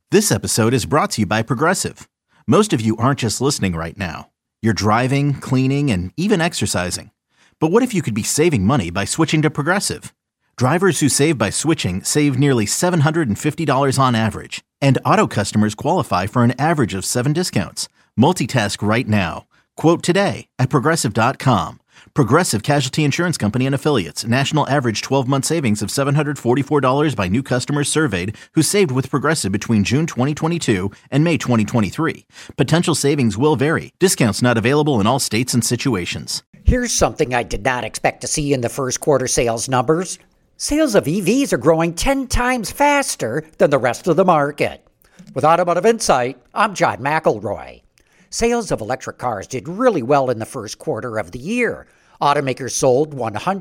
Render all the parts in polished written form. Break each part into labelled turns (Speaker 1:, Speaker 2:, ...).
Speaker 1: This episode is brought to you by Progressive. Most of you aren't just listening right now. You're driving, cleaning, and even exercising. But what if you could be saving money by switching to Progressive? Drivers who save by switching save nearly $750 on average. And auto customers qualify for an average of 7 discounts. Multitask right now. Quote today at Progressive.com. Progressive Casualty Insurance Company and Affiliates. National average 12-month savings of $744 by new customers surveyed who saved with Progressive between June 2022 and May 2023. Potential savings will vary. Discounts not available in all states and situations.
Speaker 2: Here's something I did not expect to see in the first quarter sales numbers. Sales of EVs are growing 10 times faster than the rest of the market. With Automotive Insight, I'm John McElroy. Sales of electric cars did really well in the first quarter of the year. Automakers sold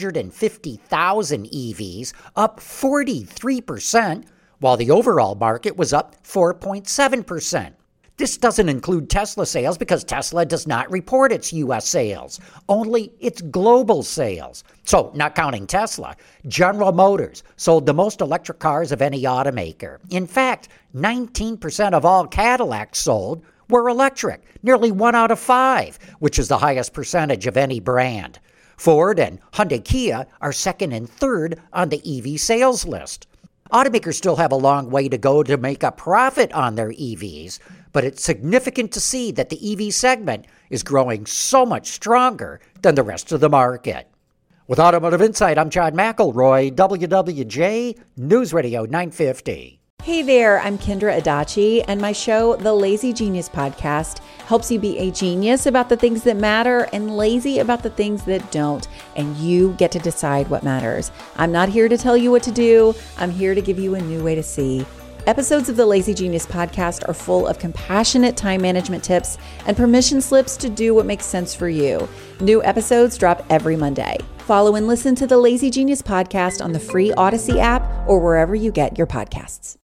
Speaker 2: 150,000 EVs, up 43%, while the overall market was up 4.7%. This doesn't include Tesla sales because Tesla does not report its U.S. sales, only its global sales. So, not counting Tesla, General Motors sold the most electric cars of any automaker. In fact, 19% of all Cadillacs sold were electric, nearly 1 out of 5, which is the highest percentage of any brand. Ford and Hyundai Kia are second and third on the EV sales list. Automakers still have a long way to go to make a profit on their EVs, but it's significant to see that the EV segment is growing so much stronger than the rest of the market. With Automotive Insight, I'm John McElroy, WWJ News Radio 950.
Speaker 3: Hey there, I'm Kendra Adachi, and my show, The Lazy Genius Podcast, helps you be a genius about the things that matter and lazy about the things that don't, and you get to decide what matters. I'm not here to tell you what to do. I'm here to give you a new way to see. Episodes of the Lazy Genius Podcast are full of compassionate time management tips and permission slips to do what makes sense for you. New episodes drop every Monday. Follow and listen to the Lazy Genius Podcast on the free Odyssey app or wherever you get your podcasts.